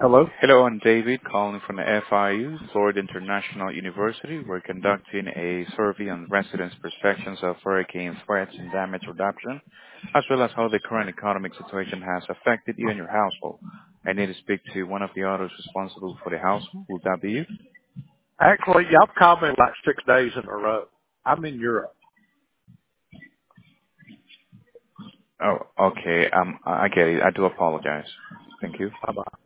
Hello? Hello, I'm David calling from the FIU, Florida International University. We're conducting a survey on residents' perceptions of hurricane threats and damage reduction, as well as how the current economic situation has affected you and your household. I need to speak to one of the others responsible for the household. Will that be you? Actually, y'all called me like 6 days in a row. I'm in Europe. Oh, okay. I get it. I do apologize. Thank you. Bye-bye.